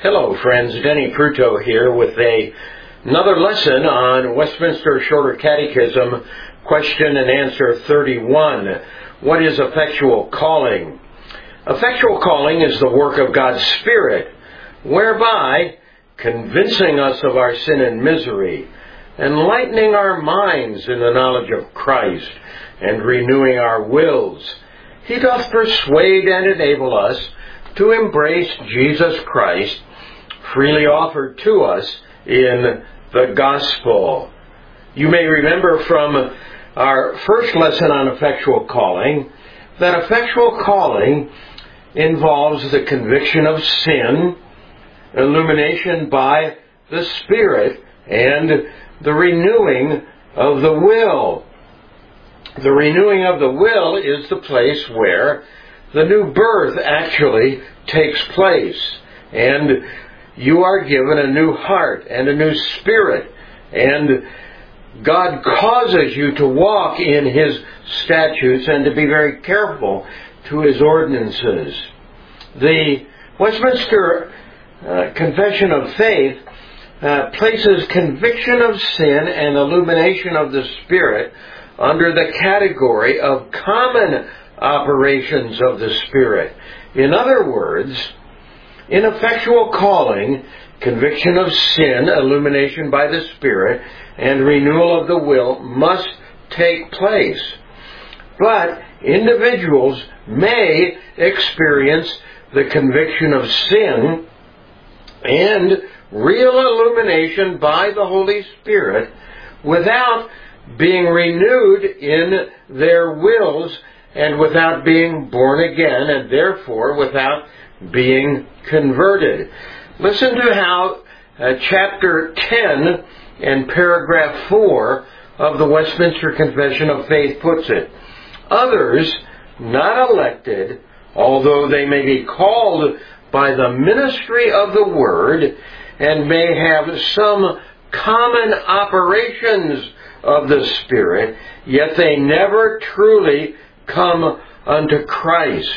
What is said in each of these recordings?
Hello friends, Denny Pruto here with another lesson on Westminster Shorter Catechism, question and answer 31. What is effectual calling? Effectual calling is the work of God's Spirit, whereby convincing us of our sin and misery, enlightening our minds in the knowledge of Christ, and renewing our wills, He doth persuade and enable us to embrace Jesus Christ, freely offered to us in the gospel. You may remember from our first lesson on effectual calling that effectual calling involves the conviction of sin, illumination by the Spirit, and the renewing of the will. The renewing of the will is the place where the new birth actually takes place, and you are given a new heart and a new spirit, and God causes you to walk in His statutes and to be very careful to His ordinances. The Westminster Confession of Faith places conviction of sin and illumination of the Spirit under the category of common operations of the Spirit. In other words, in effectual calling, conviction of sin, illumination by the Spirit, and renewal of the will must take place. But individuals may experience the conviction of sin and real illumination by the Holy Spirit without being renewed in their wills and without being born again, and therefore without being converted. Listen to how chapter 10 and paragraph 4 of the Westminster Confession of Faith puts it. Others, not elected, although they may be called by the ministry of the Word, and may have some common operations of the Spirit, yet they never truly come unto Christ.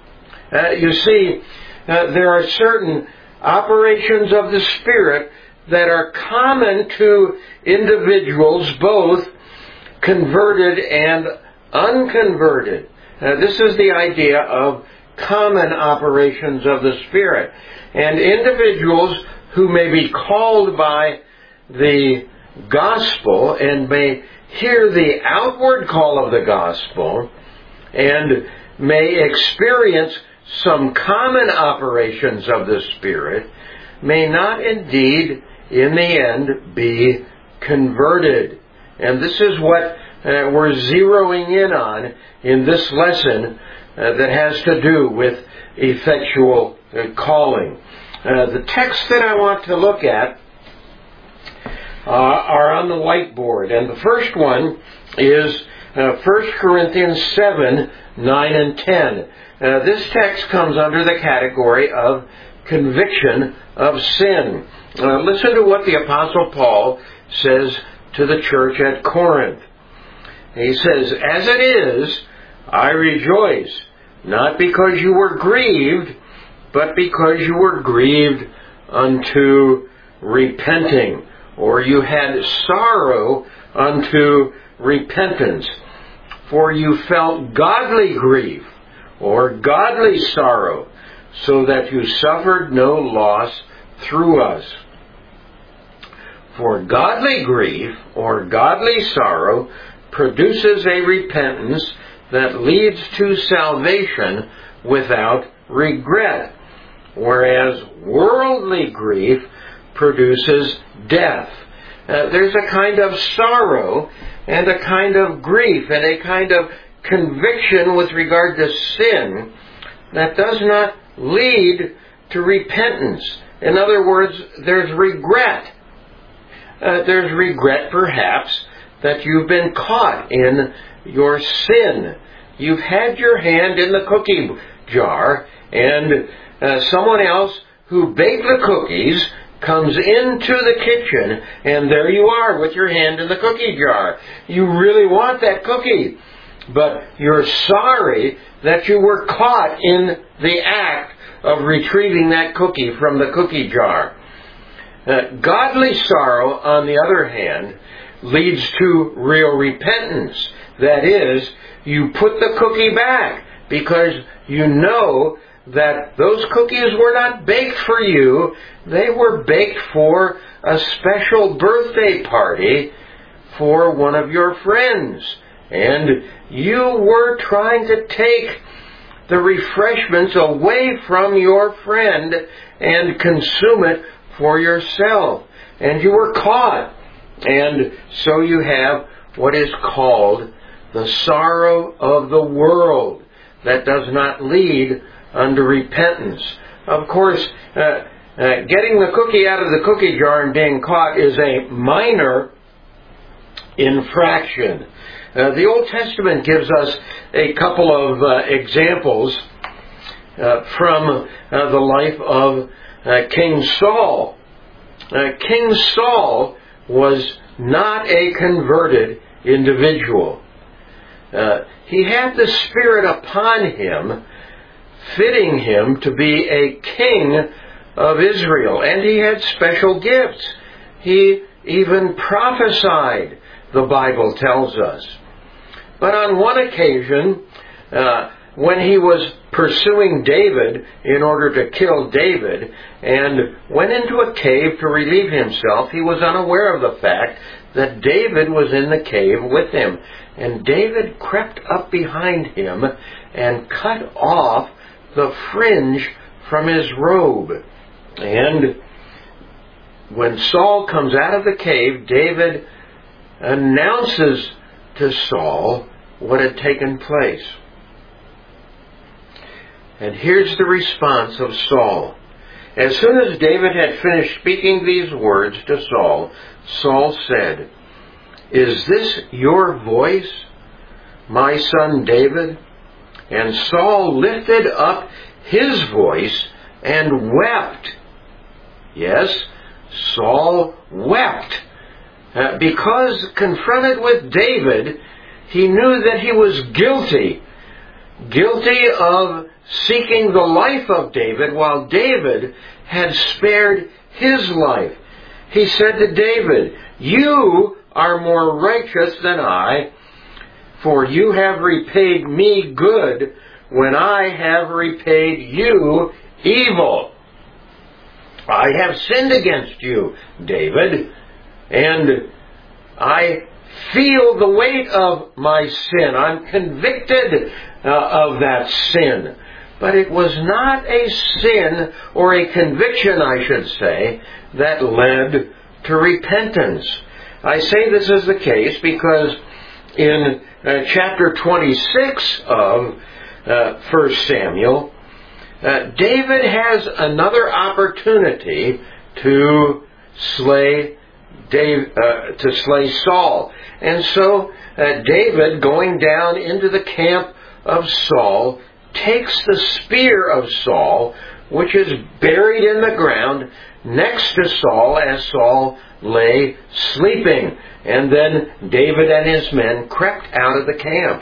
You see, there are certain operations of the Spirit that are common to individuals, both converted and unconverted. This is the idea of common operations of the Spirit. And individuals who may be called by the gospel and may hear the outward call of the gospel and may experience some common operations of the Spirit, may not indeed in the end be converted. And this is what we're zeroing in on in this lesson that has to do with effectual calling. The texts that I want to look at are on the whiteboard, and the first one is 1 Corinthians 7, 9 and 10. This text comes under the category of conviction of sin. Listen to what the Apostle Paul says to the church at Corinth. He says, "As it is, I rejoice, not because you were grieved, but because you were grieved unto repenting," or you had sorrow unto repentance. "For you felt godly grief," or godly sorrow, "so that you suffered no loss through us." For godly grief, or godly sorrow, produces a repentance that leads to salvation without regret, whereas worldly grief produces death. There's a kind of sorrow and a kind of grief and a kind of conviction with regard to sin that does not lead to repentance. In other words, there's regret. There's regret, perhaps, that you've been caught in your sin. You've had your hand in the cookie jar, and someone else who baked the cookies comes into the kitchen, and there you are with your hand in the cookie jar. You really want that cookie, but you're sorry that you were caught in the act of retrieving that cookie from the cookie jar. Godly sorrow, on the other hand, leads to real repentance. That is, you put the cookie back because you know that those cookies were not baked for you. They were baked for a special birthday party for one of your friends. And you were trying to take the refreshments away from your friend and consume it for yourself. And you were caught. And so you have what is called the sorrow of the world that does not lead unto repentance. Of course, getting the cookie out of the cookie jar and being caught is a minor infraction. The Old Testament gives us a couple of examples from the life of King Saul. King Saul was not a converted individual. He had the Spirit upon him, fitting him to be a king of Israel, and he had special gifts. He even prophesied, the Bible tells us. But on one occasion, when he was pursuing David in order to kill David and went into a cave to relieve himself, he was unaware of the fact that David was in the cave with him. And David crept up behind him and cut off the fringe from his robe. And when Saul comes out of the cave, David announces to Saul what had taken place. And here's the response of Saul. As soon as David had finished speaking these words to Saul, Saul said, "Is this your voice, my son David?" And Saul lifted up his voice and wept. Yes, Saul wept. Because confronted with David, he knew that he was guilty of seeking the life of David while David had spared his life. He said to David, "You are more righteous than I, for you have repaid me good when I have repaid you evil. I have sinned against you, David, and I feel the weight of my sin. I'm convicted of that sin." But it was not a sin, or a conviction, I should say, that led to repentance. I say this is the case because in chapter 26 of 1 Samuel, David has another opportunity to slay Saul. And so David, going down into the camp of Saul, takes the spear of Saul, which is buried in the ground next to Saul as Saul lay sleeping. And then David and his men crept out of the camp.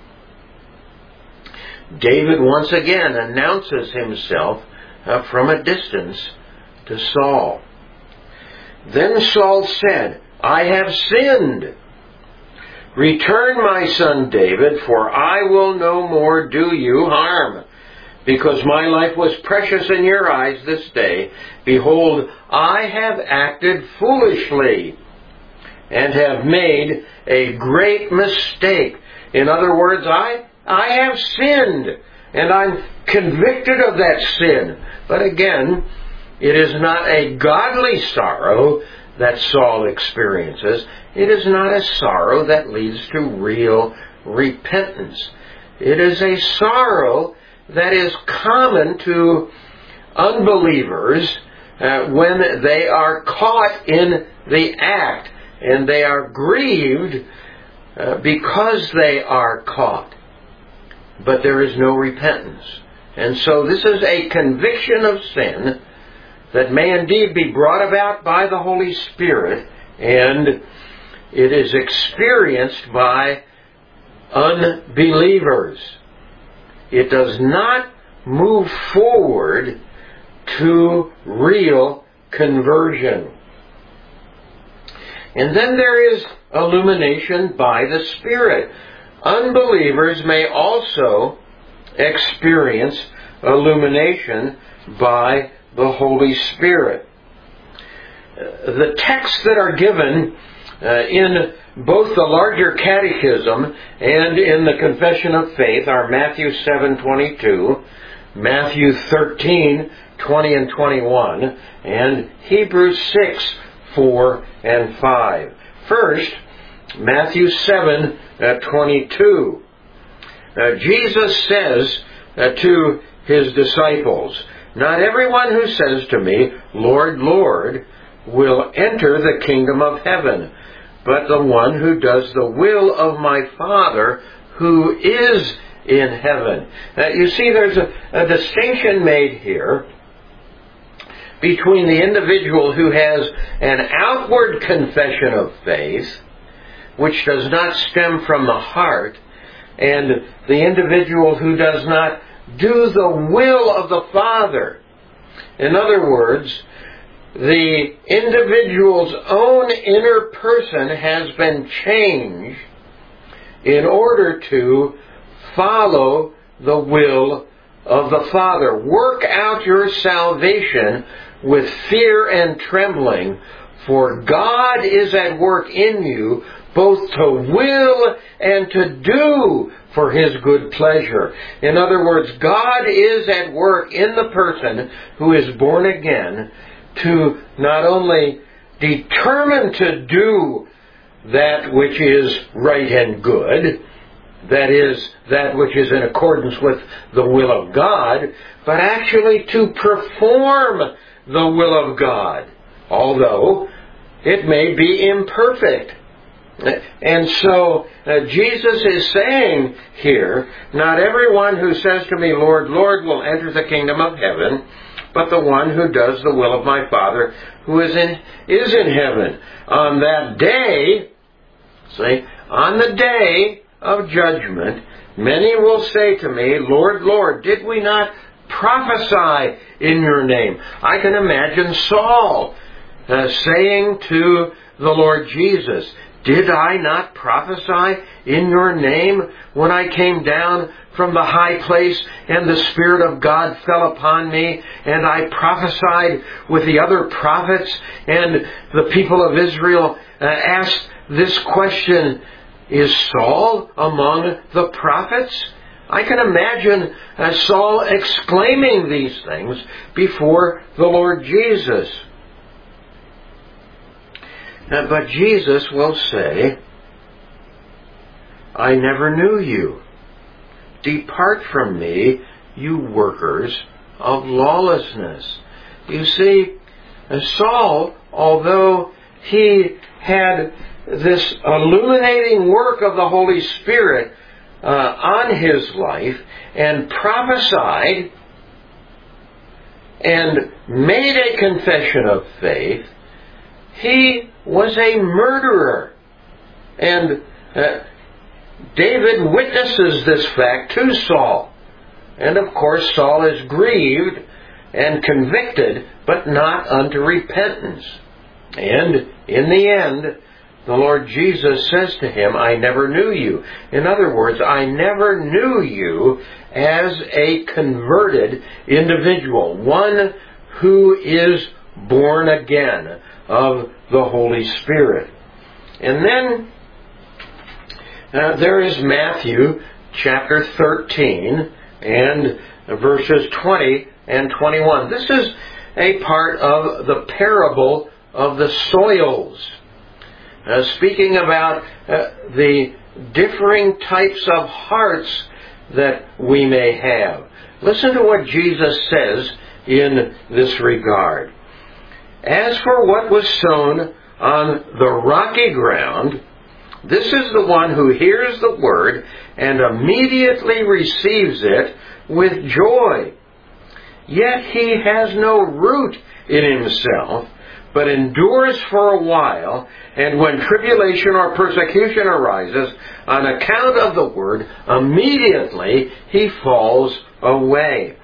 David once again announces himself from a distance to Saul. Then Saul said, "I have sinned. Return, my son David, for I will no more do you harm. Because my life was precious in your eyes this day, behold, I have acted foolishly and have made a great mistake." In other words, I have sinned, and I'm convicted of that sin. But again, it is not a godly sorrow that Saul experiences. It is not a sorrow that leads to real repentance. It is a sorrow that is common to unbelievers when they are caught in the act, and they are grieved because they are caught. But there is no repentance. And so this is a conviction of sin that may indeed be brought about by the Holy Spirit, and it is experienced by unbelievers. It does not move forward to real conversion. And then there is illumination by the Spirit. Unbelievers may also experience illumination by the Holy Spirit. The texts that are given in both the larger catechism and in the Confession of Faith are Matthew 7:22, Matthew 13:20 and 21, and Hebrews 6:4 and 5. First, Matthew 7:22. Jesus says to His disciples, "Not everyone who says to me, 'Lord, Lord,' will enter the kingdom of heaven, but the one who does the will of my Father who is in heaven." You see, there's a distinction made here between the individual who has an outward confession of faith, which does not stem from the heart, and the individual who does not do the will of the Father. In other words, the individual's own inner person has been changed in order to follow the will of the Father. Work out your salvation with fear and trembling, for God is at work in you, both to will and to do for His good pleasure. In other words, God is at work in the person who is born again to not only determine to do that which is right and good, that is, that which is in accordance with the will of God, but actually to perform the will of God, although it may be imperfect. And so Jesus is saying here, not everyone who says to me, "Lord, Lord," will enter the kingdom of heaven, but the one who does the will of my Father who is in heaven. On that day, on the day of judgment, many will say to me, "Lord, Lord, did we not prophesy in your name?" I can imagine Saul saying to the Lord Jesus, "Did I not prophesy in your name when I came down from the high place and the Spirit of God fell upon me and I prophesied with the other prophets?" And the people of Israel asked this question, "Is Saul among the prophets?" I can imagine Saul exclaiming these things before the Lord Jesus. But Jesus will say, "I never knew you. Depart from me, you workers of lawlessness." You see, Saul, although he had this illuminating work of the Holy Spirit on his life and prophesied and made a confession of faith, he was a murderer. And David witnesses this fact to Saul. And of course Saul is grieved and convicted, but not unto repentance. And in the end, the Lord Jesus says to him, "I never knew you." In other words, I never knew you as a converted individual, one who is born again of the Holy Spirit. And then there is Matthew chapter 13 and verses 20 and 21. This is a part of the parable of the soils, speaking about the differing types of hearts that we may have. Listen to what Jesus says in this regard. "As for what was sown on the rocky ground, this is the one who hears the word and immediately receives it with joy. Yet he has no root in himself, but endures for a while, and when tribulation or persecution arises on account of the word, immediately he falls away."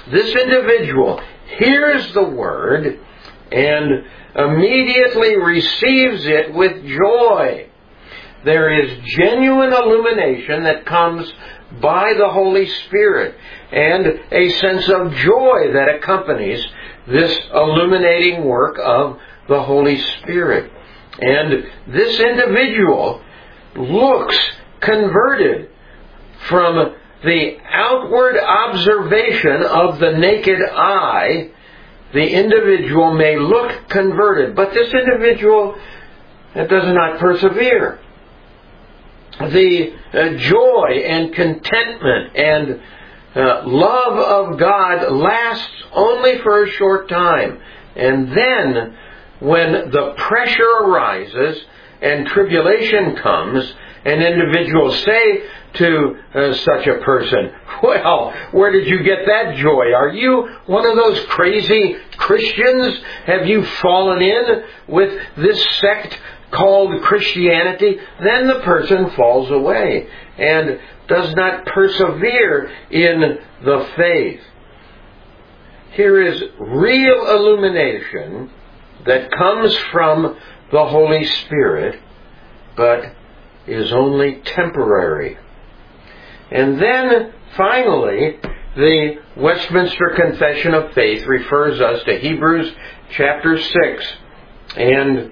this individual hears the Word and immediately receives it with joy. There is genuine illumination that comes by the Holy Spirit, and a sense of joy that accompanies this illuminating work of the Holy Spirit. And this individual looks converted. From the outward observation of the naked eye, the individual may look converted, but this individual does not persevere. The joy and contentment and love of God lasts only for a short time. And then, when the pressure arises and tribulation comes, an individual say to such a person, "Well, where did you get that joy? Are you one of those crazy Christians? Have you fallen in with this sect called Christianity?" Then the person falls away and does not persevere in the faith. Here is real illumination that comes from the Holy Spirit, but is only temporary. And then, finally, the Westminster Confession of Faith refers us to Hebrews chapter 6 and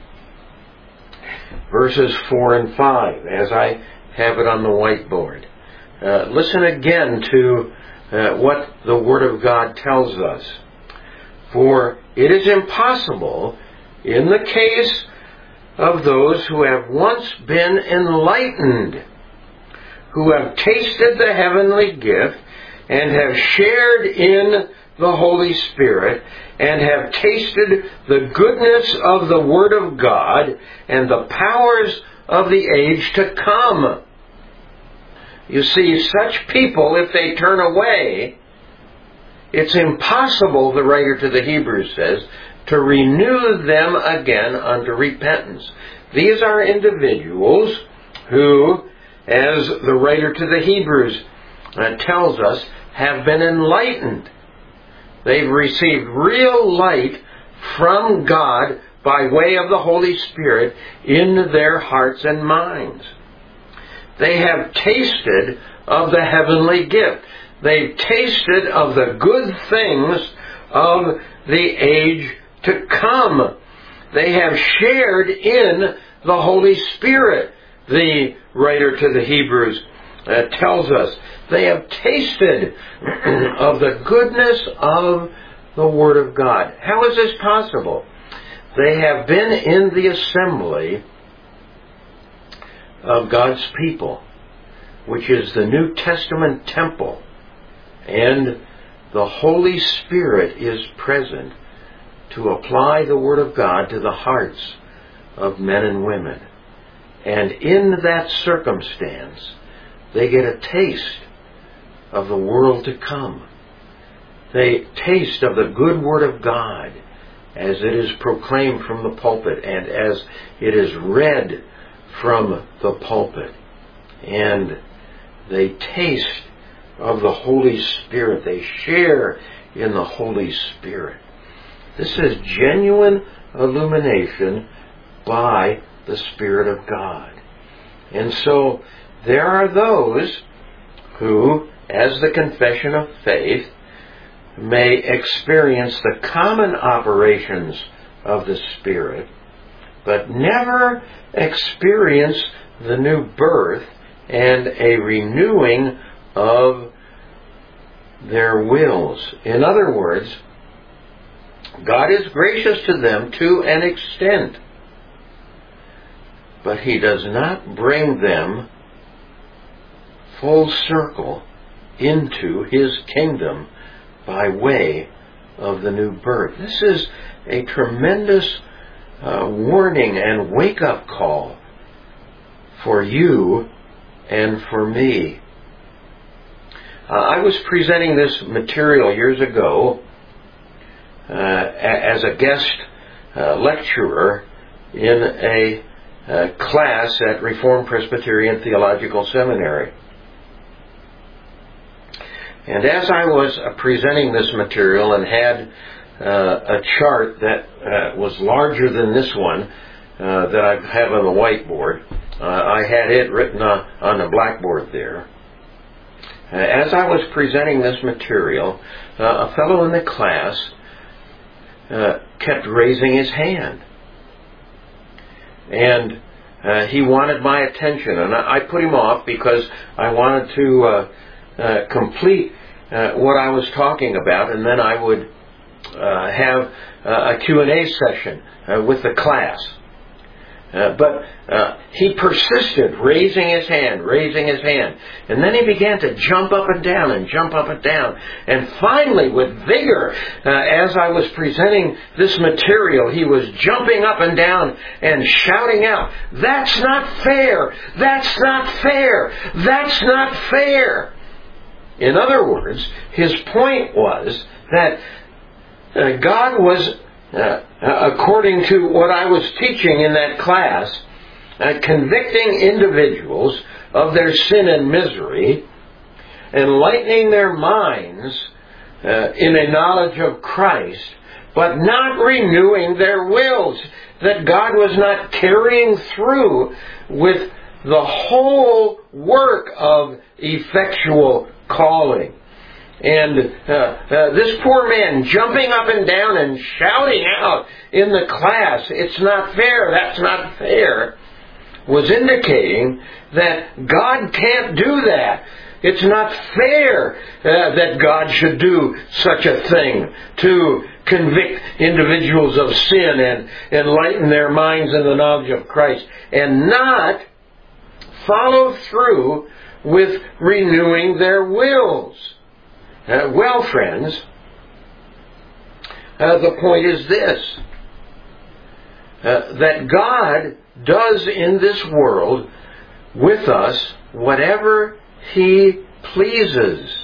verses 4 and 5, as I have it on the whiteboard. Listen again to what the Word of God tells us. "For it is impossible, in the case of those who have once been enlightened, who have tasted the heavenly gift, and have shared in the Holy Spirit, and have tasted the goodness of the Word of God, and the powers of the age to come." You see, such people, if they turn away, it's impossible, the writer to the Hebrews says, to renew them again unto repentance. These are individuals who, as the writer to the Hebrews tells us, have been enlightened. They've received real light from God by way of the Holy Spirit in their hearts and minds. They have tasted of the heavenly gift. They've tasted of the good things of the age to come. They have shared in the Holy Spirit, the writer to the Hebrews tells us. They have tasted of the goodness of the Word of God. How is this possible? They have been in the assembly of God's people, which is the New Testament temple, and the Holy Spirit is present to apply the Word of God to the hearts of men and women. And in that circumstance, they get a taste of the world to come. They taste of the good Word of God as it is proclaimed from the pulpit and as it is read from the pulpit. And they taste of the Holy Spirit. They share in the Holy Spirit. This is genuine illumination by the Spirit of God. And so there are those who, as the confession of faith, may experience the common operations of the Spirit, but never experience the new birth and a renewing of their wills. In other words, God is gracious to them to an extent, but He does not bring them full circle into His kingdom by way of the new birth. This is a tremendous warning and wake-up call for you and for me. I was presenting this material years ago as a guest lecturer in a class at Reformed Presbyterian Theological Seminary. And as I was presenting this material and had a chart that was larger than this one that I have on the whiteboard, I had it written on the blackboard there. As I was presenting this material, a fellow in the class kept raising his hand. And he wanted my attention, and I put him off because I wanted to complete what I was talking about, and then I would have a Q&A session with the class. But he persisted, raising his hand. And then he began to jump up and down. And finally, with vigor, as I was presenting this material, he was jumping up and down and shouting out, "That's not fair! That's not fair! That's not fair!" In other words, his point was that God was, according to what I was teaching in that class, convicting individuals of their sin and misery, enlightening their minds in a knowledge of Christ, but not renewing their wills. That God was not carrying through with the whole work of effectual calling. And this poor man jumping up and down and shouting out in the class, "It's not fair, that's not fair," was indicating that God can't do that. It's not fair that God should do such a thing, to convict individuals of sin and enlighten their minds in the knowledge of Christ, and not follow through with renewing their wills. Well, friends, the point is this, that God does in this world with us whatever He pleases.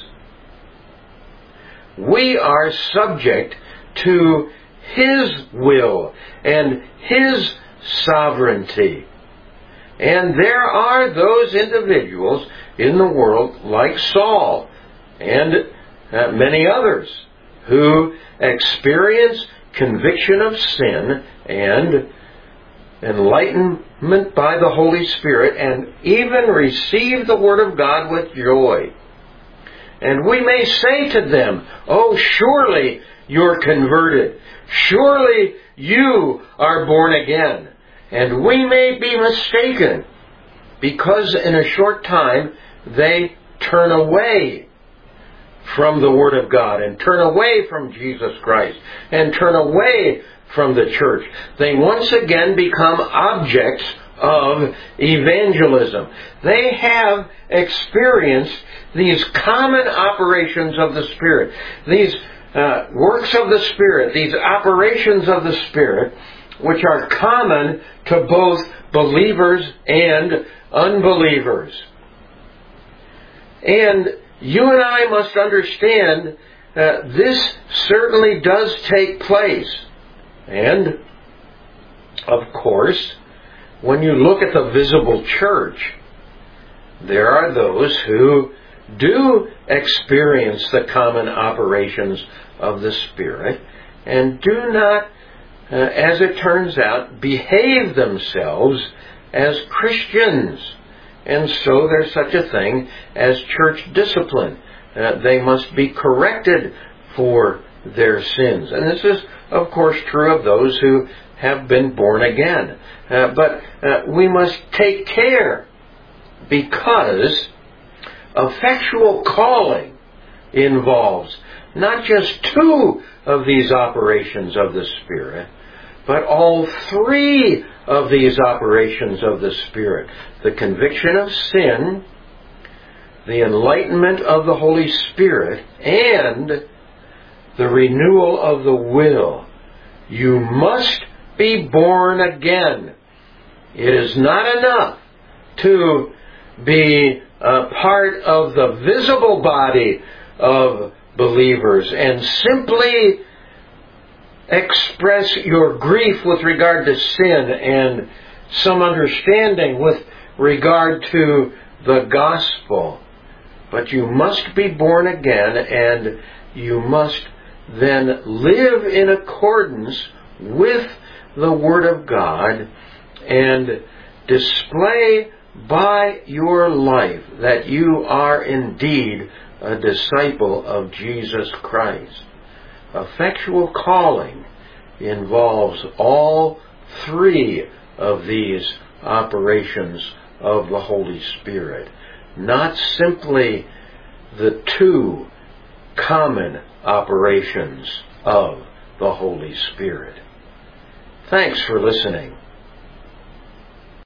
We are subject to His will and His sovereignty. And there are those individuals in the world like Saul and many others who experience conviction of sin and enlightenment by the Holy Spirit, and even receive the Word of God with joy. And we may say to them, "Oh, surely you're converted. Surely you are born again." And we may be mistaken, because in a short time they turn away from the Word of God, and turn away from Jesus Christ, and turn away from the church. They once again become objects of evangelism. They have experienced these common operations of the Spirit, these works of the Spirit, these operations of the Spirit, which are common to both believers and unbelievers. And you and I must understand this certainly does take place. And, of course, when you look at the visible church, there are those who do experience the common operations of the Spirit and do not, as it turns out, behave themselves as Christians. And so there's such a thing as church discipline. They must be corrected for their sins. And this is, of course, true of those who have been born again. But we must take care, because effectual calling involves not just two of these operations of the Spirit, but all three of these operations of the Spirit. The conviction of sin, the enlightenment of the Holy Spirit, and the renewal of the will. You must be born again. It is not enough to be a part of the visible body of believers and simply express your grief with regard to sin and some understanding with regard to the gospel. But you must be born again, and you must then live in accordance with the Word of God and display by your life that you are indeed a disciple of Jesus Christ. Effectual calling involves all three of these operations of the Holy Spirit, not simply the two common operations of the Holy Spirit. Thanks for listening.